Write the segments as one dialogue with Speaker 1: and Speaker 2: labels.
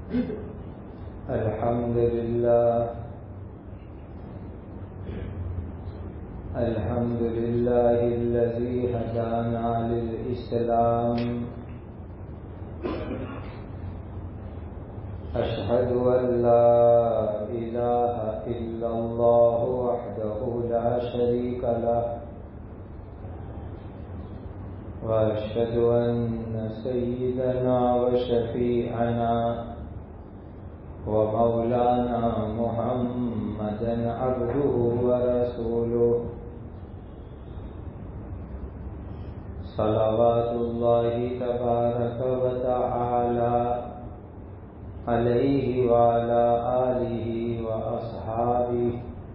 Speaker 1: الحمد لله الذي هدانا للإسلام أشهد أن لا إله إلا الله وحده لا شريك له وأشهد أن سيدنا وشفيعنا ومولانا محمدا عبده ورسوله صلوات الله تبارك وتعالى عليه وعلى آله وأصحابه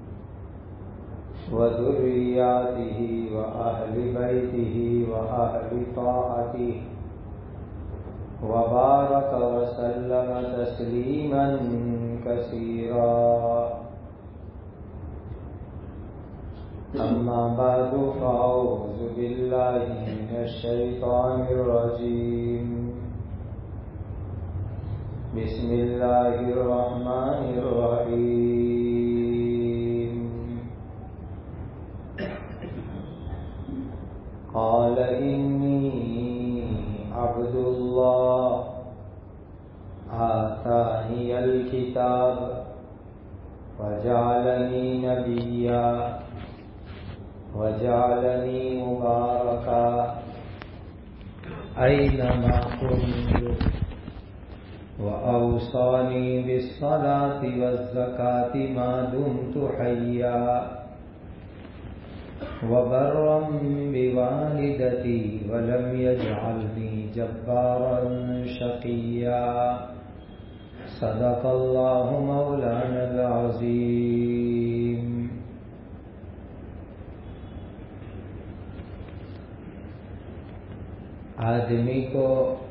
Speaker 1: وذرياته وأهل بيته وأهل طاعته وبارك وسلم تسليما كثيرا. أما بعد فأعوذ بالله من الشيطان الرجيم. بسم الله الرحمن الرحيم. قال إني عبد الله آتاني الكتاب وجعلني نبيا وجعلني مباركا أينما كنت وأوصاني بالصلاة والزكاة ما دمت حيا وبرا بوالدتي ولم يجعلني جبارا شقيا. صدق الله مولانا العظيم. آدمی کو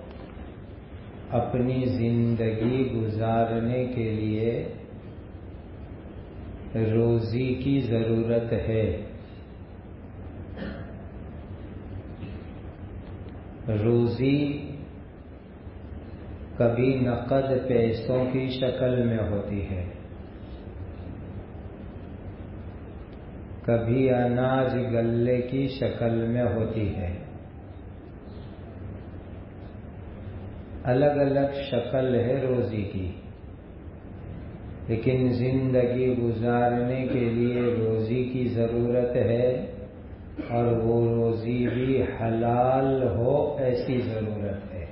Speaker 1: اپنی زندگی گزارنے کے لیے روزی کی ضرورت ہے. روزی کبھی نقد پیسوں کی شکل میں ہوتی ہے، کبھی اناج غلے کی شکل میں ہوتی ہے. الگ الگ شکل ہے روزی کی، لیکن زندگی گزارنے کے لیے روزی کی ضرورت ہے، اور وہ روزی بھی حلال ہو ایسی ضرورت ہے.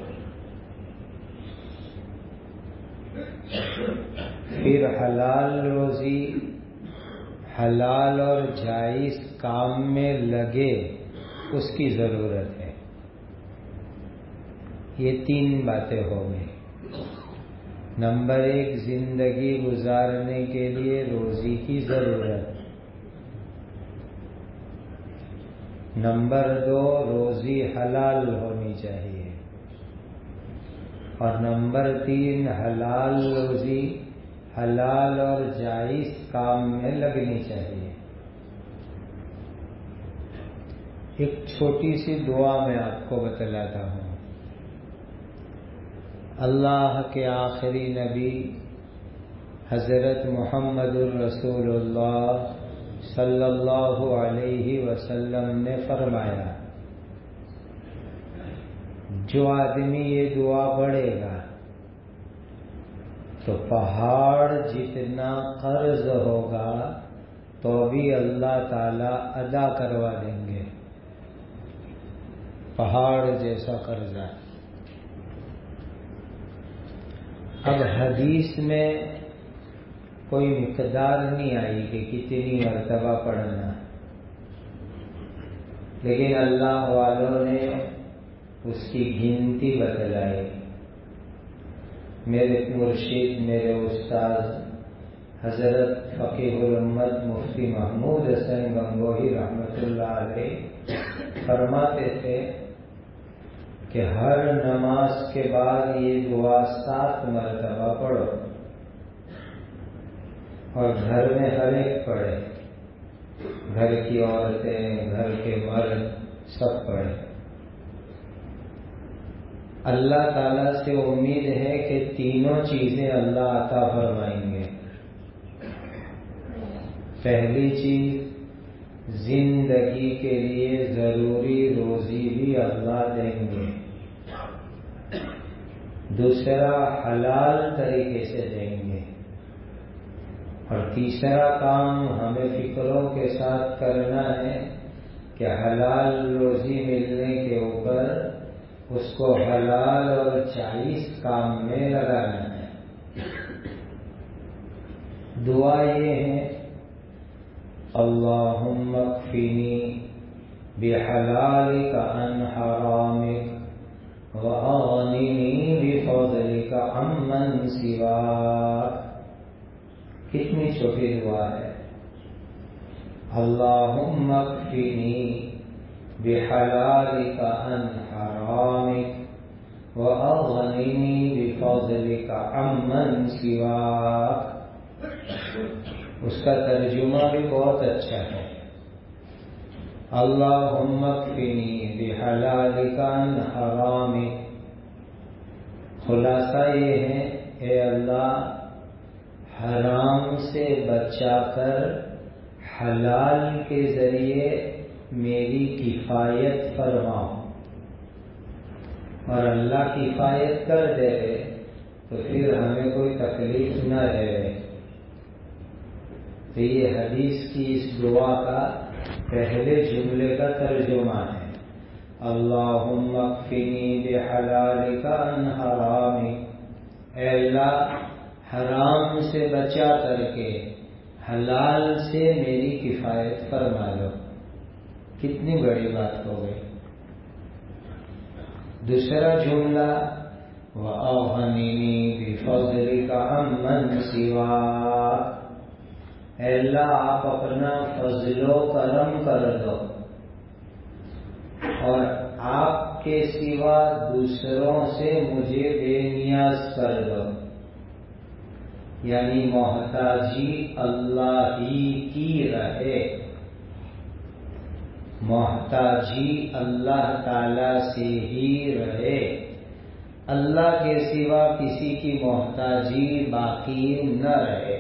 Speaker 1: پھر حلال روزی حلال اور جائز کام میں لگے اس کی ضرورت ہے. یہ تین باتیں ہو گئی. نمبر ایک، زندگی گزارنے کے لیے روزی کی ضرورت. نمبر دو، روزی حلال ہونی چاہیے. اور نمبر تین، حلال روزی حلال اور جائز کام میں لگنی چاہیے. ایک چھوٹی سی دعا میں آپ کو بتلاتا ہوں. اللہ کے آخری نبی حضرت محمد الرسول اللہ صلی اللہ علیہ وسلم نے فرمایا، جو آدمی یہ دعا پڑھے گا تو پہاڑ جتنا قرض ہوگا تو بھی اللہ تعالی ادا کروا دیں گے. پہاڑ جیسا قرضہ. اب حدیث میں کوئی مقدار نہیں آئی کہ کتنی مرتبہ پڑھنا، لیکن اللہ والوں نے اس کی گنتی بتلائی. میرے مرشد، میرے استاد حضرت فقیہ الامت مفتی محمود حسن گنگوہی رحمۃ اللہ علیہ فرماتے تھے کہ ہر نماز کے بعد یہ دعا 7 مرتبہ پڑھو، اور گھر میں ہر ایک پڑھے، گھر کی عورتیں، گھر کے مرد سب پڑھے. اللہ تعالیٰ سے امید ہے کہ تینوں چیزیں اللہ عطا فرمائیں گے۔ پہلی چیز، زندگی کے لیے ضروری روزی بھی اللہ دیں گے۔ دوسرا، حلال طریقے سے دیں گے۔ اور تیسرا کام ہمیں فکروں کے ساتھ کرنا ہے کہ حلال روزی ملنے کے اوپر اس کو حلال اور جائز کام میں لگانا ہے۔ دعا یہ ہے، اللہم اکفنی بحلالک عن حرامک وَأَغْنِنِي بِفَضْلِكَ عَمَّنْ سِوَاكَ۔ کتنی چھوٹی دعا ہے۔ اللہم اکفنی بحلالک عن حرامک وَأَغْنِنِي بِفَضْلِكَ عَمَّنْ سِوَاكَ۔ اس کا ترجمہ بھی بہت اچھا ہے۔ اللہم اکفنی بحلالک عن حرامک، خلاصہ یہ ہے، اے اللہ حرام سے بچا کر حلال کے ذریعے میری کفایت فرماؤ۔ اور اللہ کفایت کر دے تو پھر ہمیں کوئی تکلیف نہ رہے۔ تو یہ حدیث کی اس دعا کا پہلے جملے کا ترجمہ ہے، اللہم اکفنی بحلالک عن حرامک، اے اللہ حرام سے بچا کر کے حلال سے میری کفایت فرما لو۔ کتنی بڑی بات ہو گئی۔ دوسرا جملہ، وَأَغْنِنِي بِفَضْلِكَ عَمَّنْ سِوَاكَ، اے اللہ آپ اپنا فضل و کرم کر دو اور آپ کے سوا دوسروں سے مجھے بے نیاز کر دو، یعنی محتاجی اللہ ہی کی رہے، محتاجی اللہ تعالی سے ہی رہے، اللہ کے سوا کسی کی محتاجی باقی نہ رہے۔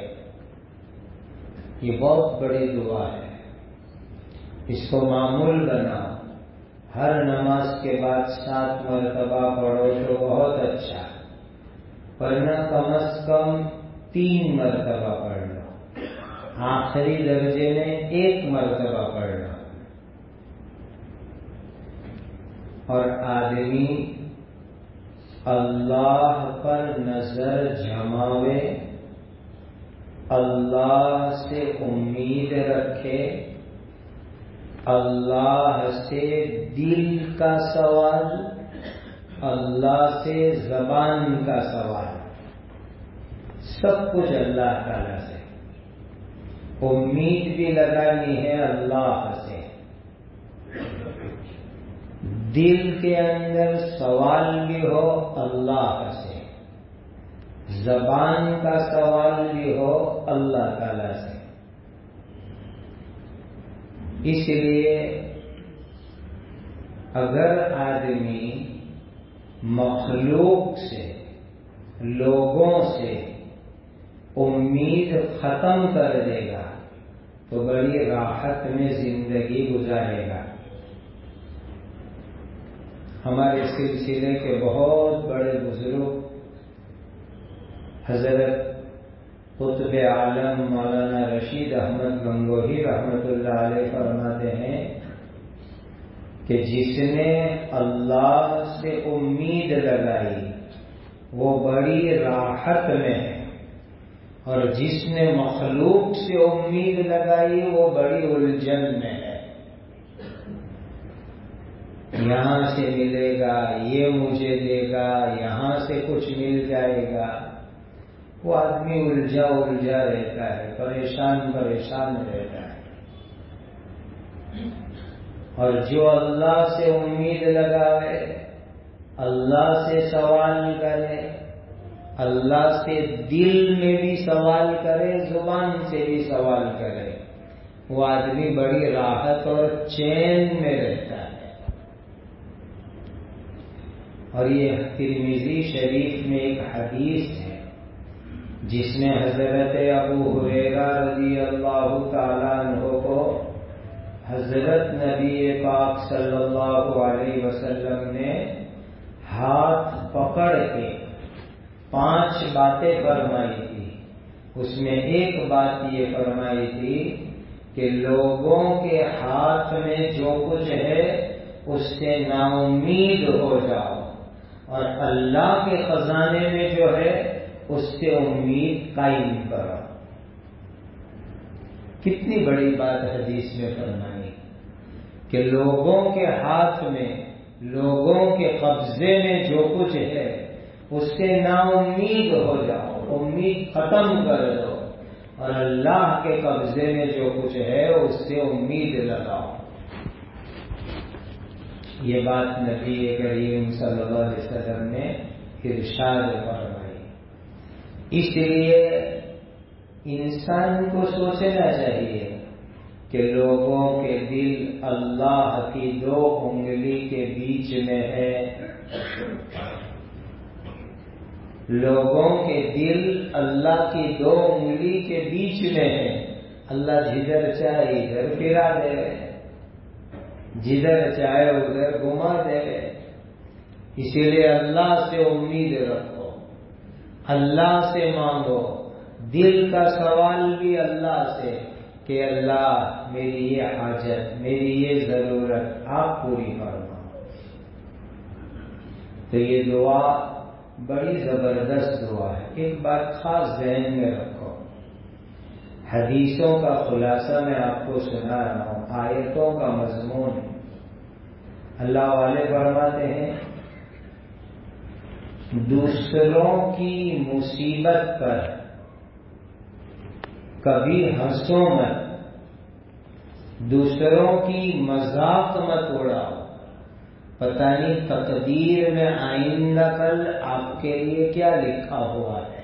Speaker 1: یہ بہت بڑی دعا ہے، اس کو معمول بناؤ، ہر نماز کے بعد 7 مرتبہ پڑھو تو بہت اچھا، ورنہ کم از کم 3 مرتبہ پڑھ لو، آخری درجے میں 1 مرتبہ پڑھ لو۔ اور آدمی اللہ پر نظر جماوے، اللہ سے امید رکھے، اللہ سے دل کا سوال، اللہ سے زبان کا سوال، سب کچھ اللہ تعالی سے، امید بھی لگانی ہے اللہ سے، دل کے اندر سوال بھی ہو اللہ سے، زبان کا سوال بھی ہو اللہ تعالی سے۔ اس لیے اگر آدمی مخلوق سے، لوگوں سے امید ختم کر دے گا تو بڑی راحت میں زندگی گزارے گا۔ ہمارے سلسلے کے بہت بڑے بزرگ حضرت قطب عالم مولانا رشید احمد گنگوہی رحمۃ اللہ علیہ فرماتے ہیں کہ جس نے اللہ سے امید لگائی وہ بڑی راحت میں ہے، اور جس نے مخلوق سے امید لگائی وہ بڑی الجھن میں ہے۔ یہاں سے ملے گا، یہ مجھے دے گا، یہاں سے کچھ مل جائے گا، وہ آدمی الجھا رہتا ہے، پریشان رہتا ہے۔ اور جو اللہ سے امید لگاوے، اللہ سے سوال کرے، اللہ سے دل میں بھی سوال کرے، زبان سے بھی سوال کرے، وہ آدمی بڑی راحت اور چین میں رہتا ہے۔ اور یہ ترمذی شریف میں ایک حدیث ہے جس میں حضرت ابو ہریرہ رضی اللہ تعالیٰ عنہ کو حضرت نبی پاک صلی اللہ علیہ وسلم نے ہاتھ پکڑ کے 5 باتیں فرمائی تھی. اس میں ایک بات یہ فرمائی تھی کہ لوگوں کے ہاتھ میں جو کچھ ہے اس سے نا امید ہو جاؤ اور اللہ کے خزانے میں جو ہے اس سے امید قائم کرو. کتنی بڑی بات حدیث میں فرمائی کہ لوگوں کے ہاتھ میں، لوگوں کے قبضے میں جو کچھ ہے اس سے نا امید ہو جاؤ، امید ختم کر دو، اور اللہ کے قبضے میں جو کچھ ہے اس سے امید لگاؤ. یہ بات نبی کریم صلی اللہ علیہ وسلم نے ارشاد فرمائی. اس لیے انسان کو سوچنا چاہیے کہ لوگوں کے دل اللہ کی 2 انگلی کے بیچ میں ہے. لوگوں کے دل اللہ کی 2 انگلی کے بیچ میں ہے. اللہ جدھر چاہے ادھر پھرا دے، جدھر چاہے ادھر گھما دے. اسی لیے اللہ سے امید رکھو، اللہ سے مانگو، دل کا سوال بھی اللہ سے کہ اللہ میری یہ حاجت، میری یہ ضرورت آپ پوری فرماؤ. تو یہ دعا بڑی زبردست دعا ہے. ایک بات خاص ذہن میں رکھو، حدیثوں کا خلاصہ میں آپ کو سنا رہا ہوں، آیتوں کا مضمون. اللہ والے فرماتے ہیں دوسروں کی مصیبت پر کبھی ہنسو مت، دوسروں کی مذاق مت اڑاؤ. پتہ نہیں تقدیر میں آئندہ کل آپ کے لیے کیا لکھا ہوا ہے.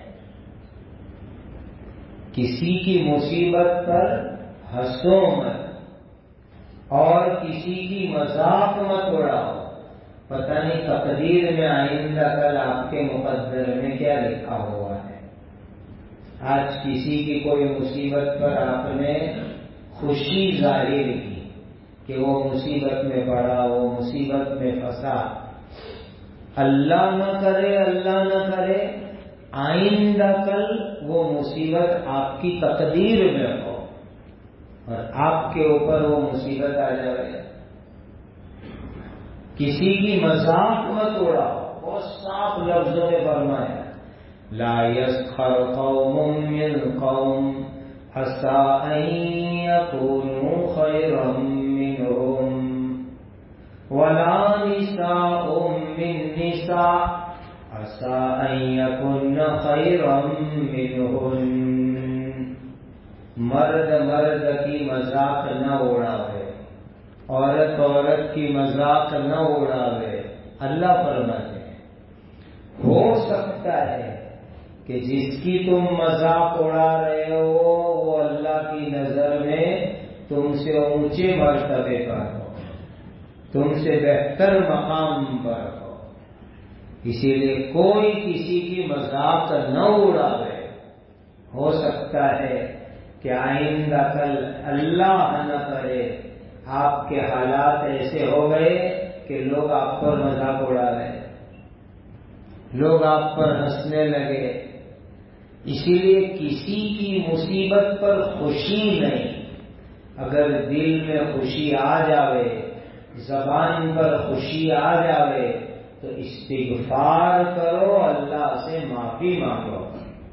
Speaker 1: کسی کی مصیبت پر ہنسو مت اور کسی کی مذاق مت اڑاؤ. پتہ نہیں تقدیر میں آئندہ کل آپ کے مقدر میں کیا لکھا ہوا ہے. آج کسی کی کوئی مصیبت پر آپ نے خوشی ظاہر کی کہ وہ مصیبت میں پڑا، وہ مصیبت میں پھنسا. اللہ نہ کرے، اللہ نہ کرے آئندہ کل وہ مصیبت آپ کی تقدیر میں ہو اور آپ کے اوپر وہ مصیبت آ جائے. کسی کی مذاق مت اڑاؤ. بہت صاف لفظوں میں فرمایا لا يسخر قوم من قوم عسى ان يكونوا خيرا منهم ولا نساء من نساء عسى ان يكن خيرا منهن. مرد مرد کی مذاق نہ اڑاوے، عورت عورت کی مذاق نہ اڑاوے. اللہ فرماتے ہیں ہو سکتا ہے کہ جس کی تم مذاق اڑا رہے ہو وہ اللہ کی نظر میں تم سے اونچے مرتبے پر ہو، تم سے بہتر مقام پر ہو. اسی لیے کوئی کسی کی مذاق نہ اڑاوے. ہو سکتا ہے کہ آئندہ کل اللہ نہ کرے آپ کے حالات ایسے ہو گئے کہ لوگ آپ پر مذاق اڑا رہے، لوگ آپ پر ہنسنے لگے. اسی لیے کسی کی مصیبت پر خوشی نہیں. اگر دل میں خوشی آ جاوے، زبان پر خوشی آ جاوے تو استغفار کرو، اللہ سے معافی مانگو.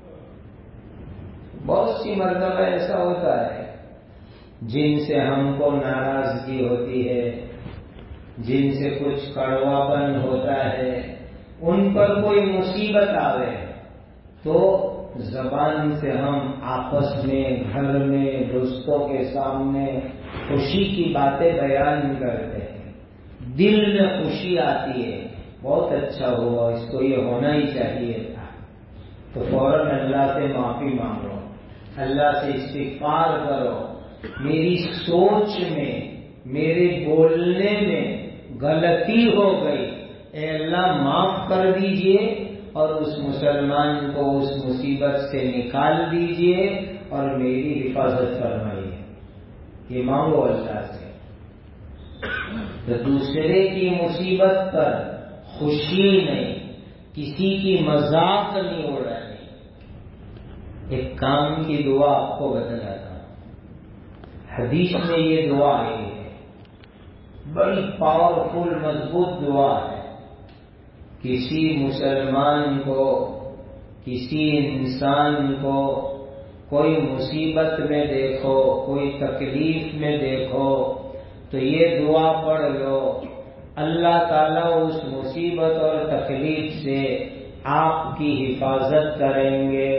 Speaker 1: بہت سی مرتبہ ایسا ہوتا ہے جن سے ہم کو ناراضگی ہوتی ہے، جن سے کچھ کڑواپن ہوتا ہے، ان پر کوئی مصیبت آوے تو زبان سے ہم آپس میں، گھر میں، دوستوں کے سامنے خوشی کی باتیں بیان کرتے ہیں. دل میں خوشی آتی ہے، بہت اچھا ہوا، اس کو یہ ہونا ہی چاہیے تھا، تو فوراً اللہ سے معافی مانگو، اللہ سے استغفار کرو. میری سوچ میں، میرے بولنے میں غلطی ہو گئی، اے اللہ معاف کر دیجئے اور اس مسلمان کو اس مصیبت سے نکال دیجئے اور میری حفاظت فرمائیے. یہ مانگو اللہ سے. تو دوسرے کی مصیبت پر خوشی نہیں، کسی کی مذاق نہیں اڑانی. ایک کام کی دعا آپ کو بتلاتا ہوں. حدیث میں یہ دعا آئی ہے، بڑی پاورفل مضبوط دعا ہے. کسی مسلمان کو، کسی انسان کو کوئی مصیبت میں دیکھو، کوئی تکلیف میں دیکھو تو یہ دعا پڑھ لو، اللہ تعالیٰ اس مصیبت اور تکلیف سے آپ کی حفاظت کریں گے.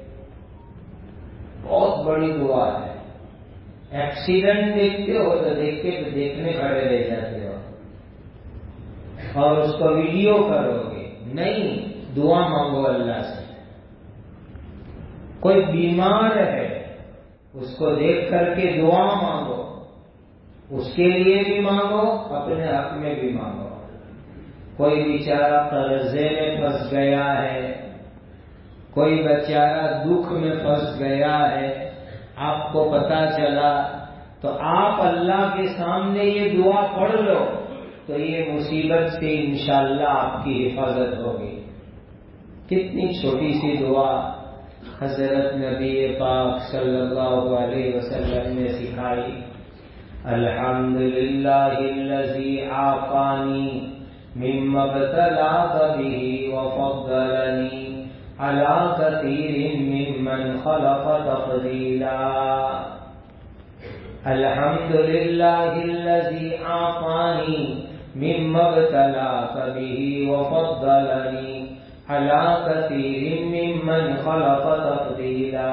Speaker 1: بہت بڑی دعا ہے. ایکسیڈنٹ دیکھتے ہو تو دیکھنے کھڑے رہ جاتے ہو اور اس کو ویڈیو کرو گے. نہیں، دعا مانگو اللہ سے. کوئی بیمار ہے اس کو دیکھ کر کے دعا مانگو، اس کے لیے بھی مانگو، اپنے حق میں بھی مانگو. کوئی بیچارہ قرضے میں پھنس گیا ہے، کوئی بیچارہ دکھ میں پھنس گیا ہے، آپ کو پتا چلا تو آپ اللہ کے سامنے یہ دعا پڑھ لو تو یہ مصیبت سے انشاءاللہ آپ کی حفاظت ہوگی. کتنی چھوٹی سی دعا حضرت نبی پاک صلی اللہ علیہ وسلم نے سکھائی. الحمدللہ الذی عافانی مما ابتلاک بہ وفضلنی علی کثیر ممن خلق تفضیلا. الحمدللہ الذی عافانی مما ابتلاک بہ وفضلنی علی کثیر ممن خلق تفضیلا.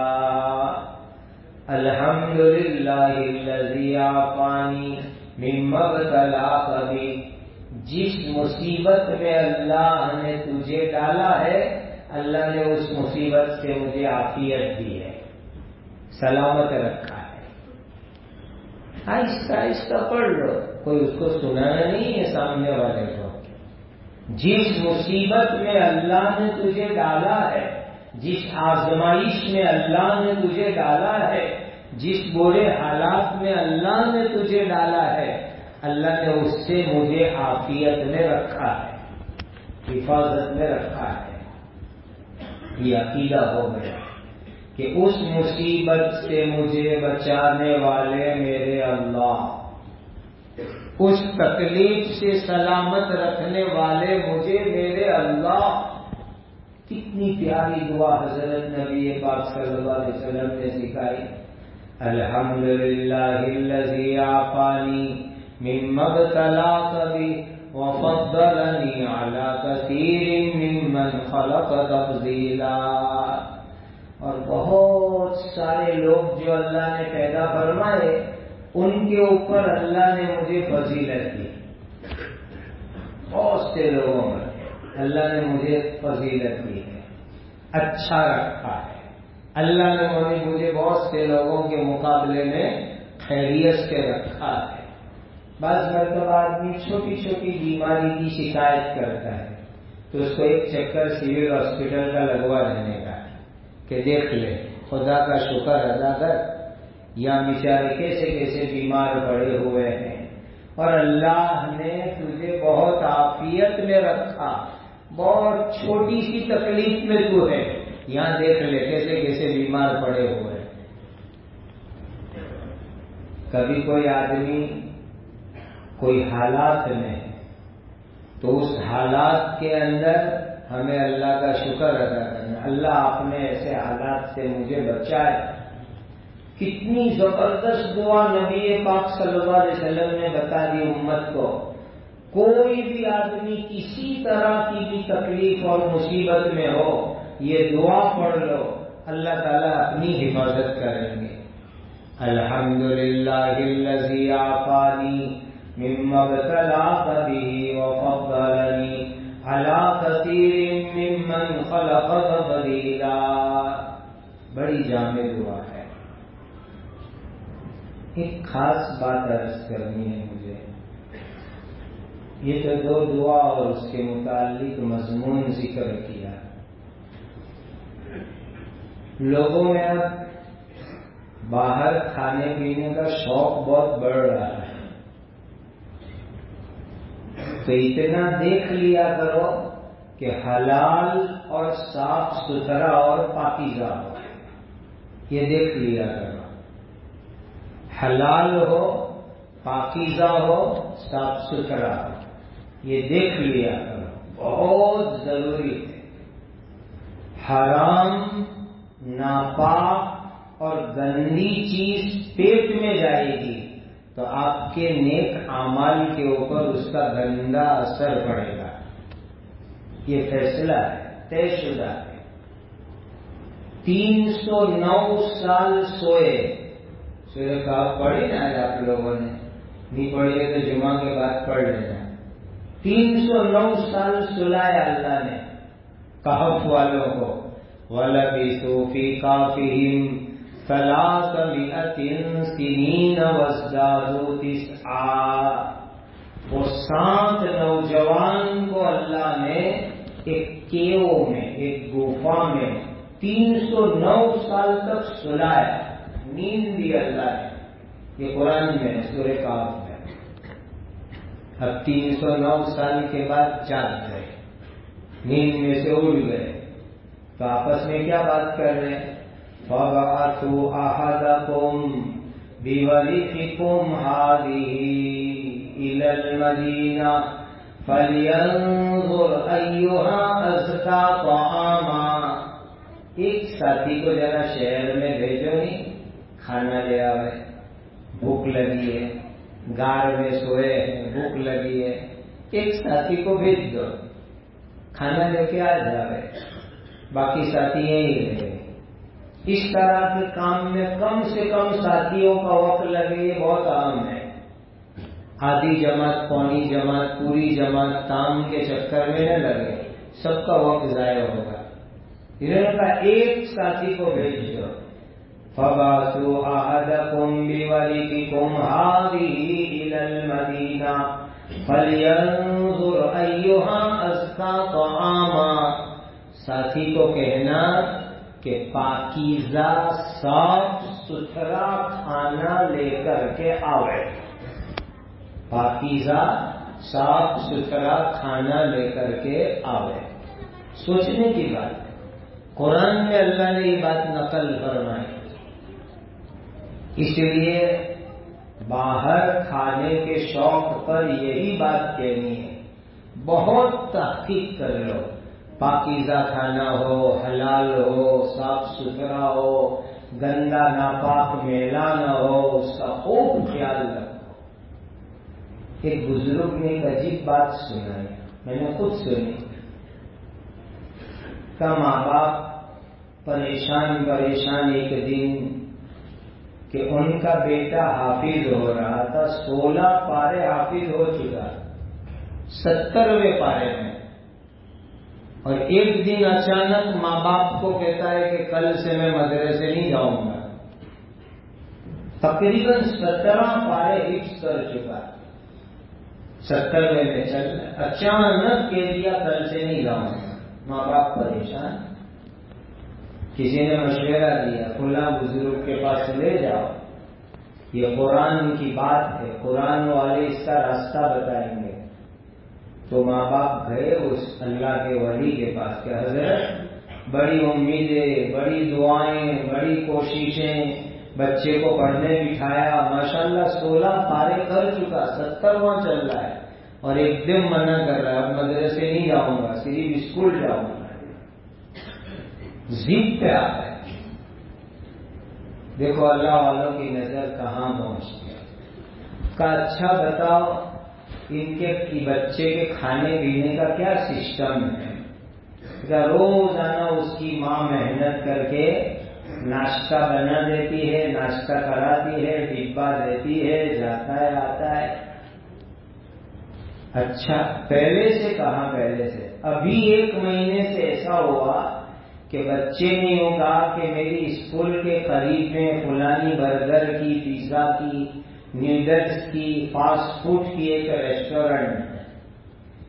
Speaker 1: الحمدللہ الذی عافانی مما ابتلاک بہ. جس مصیبت میں اللہ نے تجھے ڈالا ہے، اللہ نے اس مصیبت سے مجھے عافیت دی ہے، سلامت رکھا ہے. آہستہ آہستہ پڑھ لو، کوئی اس کو سنانا نہیں ہے سامنے والے کو. جس مصیبت میں اللہ نے تجھے ڈالا ہے، جس آزمائش میں اللہ نے تجھے ڈالا ہے، جس برے حالات میں اللہ نے تجھے ڈالا ہے، اللہ نے اس سے مجھے عافیت میں رکھا ہے، حفاظت میں رکھا ہے. یہ عقیدہ ہو گیا کہ اس مصیبت سے مجھے بچانے والے میرے اللہ، اس تکلیف سے سلامت رکھنے والے مجھے میرے اللہ. کتنی پیاری دعا حضرت نبی پاک صلی اللہ علیہ وسلم نے سکھائی. الحمدللہ الذی عافانی مما ابتلاک بہ وفضلنی علی کثیر ممن خلق تفضیلا. اور بہت سارے لوگ جو اللہ نے پیدا فرمائے ان کے اوپر اللہ نے مجھے فضیلت دی. بہت سے لوگوں میں اللہ نے مجھے فضیلت دی ہے، اچھا رکھا ہے. اللہ نے مجھے بہت سے لوگوں کے مقابلے میں خیریت سے رکھا ہے. بعض مرتبہ آدمی چھوٹی چھوٹی بیماری کی شکایت کرتا ہے تو اس کو ایک چکر سول ہاسپٹل کا لگوا دینے کا کہ دیکھ لے، خدا کا شکر ادا کر، یا بیچارے کیسے کیسے بیمار پڑے ہوئے ہیں اور اللہ نے تجھے بہت عافیت میں رکھا، بہت چھوٹی سی تکلیف میں تو ہے، یہاں دیکھ لے کیسے کیسے بیمار پڑے ہوئے. کبھی کوئی آدمی کوئی حالات میں تو اس حالات کے اندر ہمیں اللہ کا شکر ادا کرنا، اللہ آپ نے ایسے حالات سے مجھے بچائے. کتنی زبردست دعا نبی پاک صلی اللہ علیہ وسلم نے بتا دی امت کو. کوئی بھی آدمی کسی طرح کی بھی تکلیف اور مصیبت میں ہو، یہ دعا پڑھ لو، اللہ تعالیٰ اپنی حفاظت کریں گے. الحمدللہ الذی عافانی مما ابتلاک بہ وفضلنی علی کثیر ممن خلق تفضیلا. بڑی جامع دعا ہے. ایک خاص بات عرض کرنی ہے مجھے. یہ تو دو دعا اور اس کے متعلق مضمون ذکر کیا. لوگوں میں اب باہر کھانے پینے کا شوق بہت بڑھ رہا ہے، تو اتنا دیکھ لیا کرو کہ حلال اور صاف ستھرا اور پاکیزہ ہو. یہ دیکھ لیا کرو، حلال ہو، پاکیزہ ہو، صاف ستھرا ہو. یہ دیکھ لیا کرو، بہت ضروری ہے. حرام، ناپاک اور گندی چیز پیٹ میں جائے گی تو آپ کے نیک اعمال کے اوپر اس کا گندا اثر پڑے گا. یہ فیصلہ ہے، طے شدہ ہے. 309 سال سوئے. سورہ کہف پڑھی نا آج آپ لوگوں نے؟ نہیں پڑھی ہے تو جمعہ کے بعد پڑھ لینا. 309 سال سلایا اللہ نے کہف والوں کو. وَلَبِثُوا فِي كَهْفِهِمْ 300 سِنِينَ وَازْدَادُوا تِسْعًا. وہ 7 نوجوان کو اللہ نے ایک کیو میں، ایک گفا میں 309 سال تک سلایا. نیند دی اللہ نے. یہ قرآن میں سورہ کہف میں. اب 309 سال کے بعد جاگ گئے، نیند میں سے اڑ گئے، تو آپس میں کیا بات کر رہے ہیں؟ فَبَعَثُوا أَحَدَكُمْ بِوَرِقِكُمْ هَٰذِهِ إِلَى الْمَدِينَةِ فَلْيَنظُرْ أَيُّهَا أَزْكَىٰ طَعَامًا. ایک ساتھی کو ذرا شہر میں بھیجو، نہیں کھانا لے آوے، بھوک لگی ہے، گار میں سوئے ہیں، بھوک لگی ہے. ایک ساتھی کو بھیج دو، کھانا لے کے آ جاوے، باقی ساتھی یہی رہے. اس طرح کے کام میں کم سے کم ساتھیوں کا وقت لگے، یہ بہت عام ہے. آدھی جماعت، پونی جماعت، پوری جماعت کام کے چکر میں نہ لگے، سب کا وقت ضائع ہوگا. انہوں نے کہا ایک ساتھی کو بھیج دو. فَبَعَثُوا أَحَدَكُمْ بِوَرِقِكُمْ هَٰذِهِ إِلَى الْمَدِينَةِ فَلْيَنظُرْ أَيُّهَا أَزْكَىٰ طَعَامًا. ساتھی کو کہنا کہ پاکیزہ صاف ستھرا کھانا لے کر کے آوے. پاکیزہ صاف ستھرا کھانا لے کر کے آوے. سوچنے کی بات ہے. قرآن میں اللہ نے یہ بات نقل فرمائی. اس لیے باہر کھانے کے شوق پر یہی بات کہنی ہے، بہت تحقیق کر لو. پاکیزہ کھانا ہو، حلال ہو، صاف ستھرا ہو، گندا ناپاک میلا نہ ہو، اس کا خوب خیال رکھو. ایک بزرگ نے ایک عجیب بات سنائی، میں نے خود سنی. کا ماں باپ پریشان ایک دن کہ ان کا بیٹا حافظ ہو رہا تھا. 16 پارے حافظ ہو چکا، 70ویں پارے میں. اور ایک دن اچانک ماں باپ کو کہتا ہے کہ کل سے میں مدرسے نہیں جاؤں گا. تقریباً 17 پارے حفظ کر چکا، 70ویں میں چل رہا. اچانک کہہ دیا کل سے نہیں جاؤں گا. ماں باپ پریشان. کسی نے مشورہ دیا فلاں بزرگ کے پاس لے جاؤ، یہ قرآن کی بات ہے، قرآن والے اس کا راستہ بتائیں گے. تو ماں باپ گئے اس اللہ کے ولی کے پاس کہ حضرت بڑی امیدیں، بڑی دعائیں، بڑی کوششیں، بچے کو پڑھنے بٹھایا، ماشاءاللہ 16 پارے کر چکا، 70واں چل رہا ہے، اور ایک دم منع کر رہا ہے اب مدرسے نہیں جاؤں گا، صرف اسکول جاؤں گا. ضد پہ آ ہے. دیکھو اللہ والوں کی نظر کہاں پہنچتی ہے. کا اچھا بتاؤ ان کے بچے کے کھانے پینے کا کیا سسٹم ہے؟ روزانہ اس کی ماں محنت کر کے ناشتہ بنا دیتی ہے، ناشتہ کراتی ہے، ڈبہ دیتی ہے، جاتا ہے آتا ہے. اچھا پہلے سے کہاں؟ پہلے سے ابھی 1 مہینے سے ایسا ہوا کہ بچے نے یوں کہا کہ میری اسکول کے قریب میں فلانی برگر کی، پیزا کی، نیوڈلز کی، فاسٹ فوڈ کی ایک ریسٹورنٹ ہے،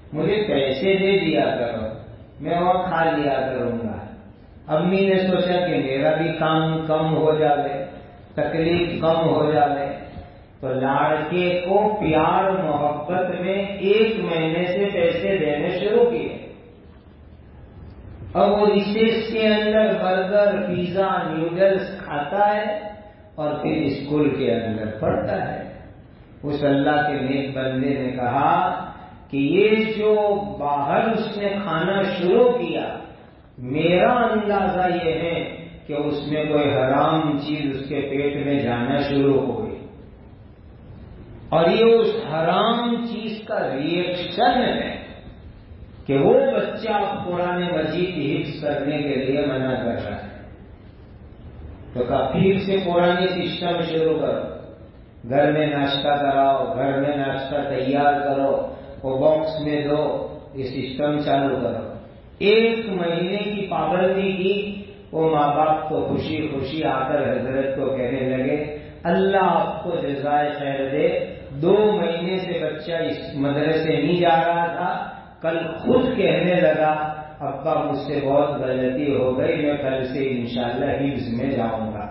Speaker 1: مجھے پیسے دے دیا کرو، میں وہاں کھا لیا کروں گا۔ امی نے سوچا کہ میرا بھی کام کم ہو جائے، تکلیف کم ہو جائے، تو لاڑکے کو پیار محبت میں 1 مہینے سے پیسے دینے شروع کیے۔ اب وہ ریسیس کے اندر برگر، پیزا، نیوڈلز کھاتا ہے اور پھر اسکول کے اندر پڑھتا ہے۔ اس اللہ کے نیک بندے نے کہا کہ یہ جو باہر اس نے کھانا شروع کیا، میرا اندازہ یہ ہے کہ اس میں کوئی حرام چیز اس کے پیٹ میں جانا شروع ہو گئی، اور یہ اس حرام چیز کا ریئیکشن ہے کہ وہ بچہ قرآن مجید حفظ کرنے کے لیے منع کر رہا ہے۔ تو پھر سے قرآن سسٹم شروع کرو، گھر میں ناشتہ کراؤ، گھر میں ناشتہ تیار کرو، وہ باکس میں دو، یہ سسٹم چالو کرو۔ 1 مہینے کی پابندی کی، وہ ماں باپ کو خوشی خوشی آ کر حضرت کو کہنے لگے اللہ آپ کو جزائے خیر دے، 2 مہینے سے بچہ اس مدرسے نہیں جا رہا تھا، کل خود کہنے لگا ابا مجھ سے بہت غلطی ہو گئی، میں کل سے انشاءاللہ حفظ میں جاؤں گا۔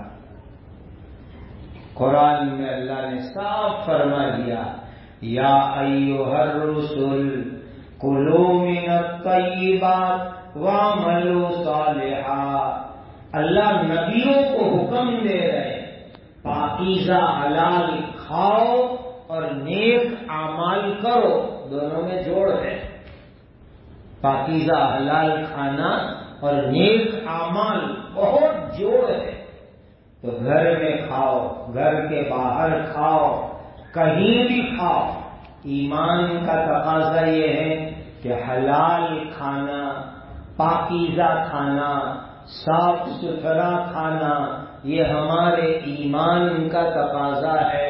Speaker 1: قرآن میں اللہ نے صاف فرما دیا یا ایھا الرسل کلوا من الطیبات واعملوا صالحا۔ اللہ نبیوں کو حکم دے رہے پاکیزہ حلال کھاؤ اور نیک اعمال کرو، دونوں میں جوڑ ہے۔ پاکیزہ حلال کھانا اور نیک اعمال بہت جوڑ ہے۔ تو گھر میں کھاؤ، گھر کے باہر کھاؤ، کہیں بھی کھاؤ، ایمان کا تقاضا یہ ہے کہ حلال کھانا، پاکیزہ کھانا، صاف ستھرا کھانا، یہ ہمارے ایمان کا تقاضا ہے۔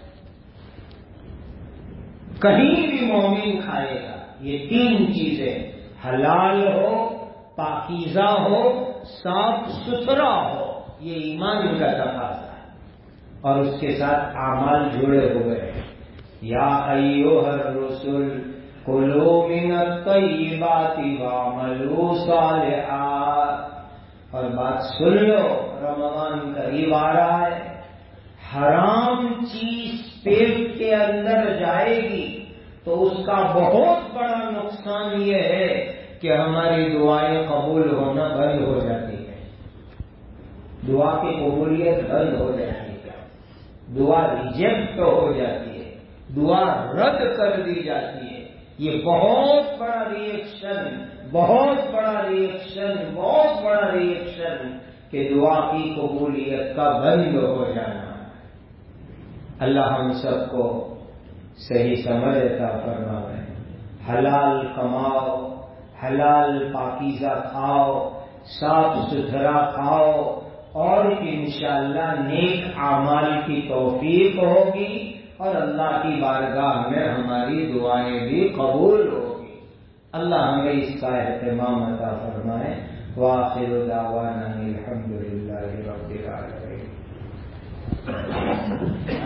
Speaker 1: کہیں بھی مومن کھائے گا یہ 3 چیزیں، حلال ہو، پاکیزہ ہو، صاف ستھرا ہو، یہ ایمان کا تقاضا ہے، اور اس کے ساتھ اعمال جڑے ہوئے ہیں۔ یا ایھا الرسل کلوا من الطیبات واعملوا صالحا۔ اور بات سن لو، رمضان قریب آ رہا ہے، حرام چیز پیٹ کے اندر جائے گی تو اس کا بہت بڑا نقصان یہ ہے کہ ہماری دعائیں قبول ہونا بند ہو جاتی ہے، دعا کی قبولیت بند ہو جاتی ہے، دعا ریجیکٹ ہو جاتی ہے، دعا رد کر دی جاتی ہے۔ یہ بہت بڑا ریئیکشن، بہت بڑا ریئیکشن، بہت بڑا ریئیکشن کہ دعا کی قبولیت کا بند ہو جانا۔ اللہ ہم سب کو صحیح سمجھ عطا فرمائے۔ حلال کماؤ، حلال پاکیزہ کھاؤ، صاف ستھرا کھاؤ، اور انشاءاللہ نیک اعمال کی توفیق ہوگی، اور اللہ کی بارگاہ میں ہماری دعائیں بھی قبول ہوگی۔ اللہ ہمیں اس کا اہتمام عطا فرمائے۔ وآخر دعوانا الحمدللہ رب العالمین۔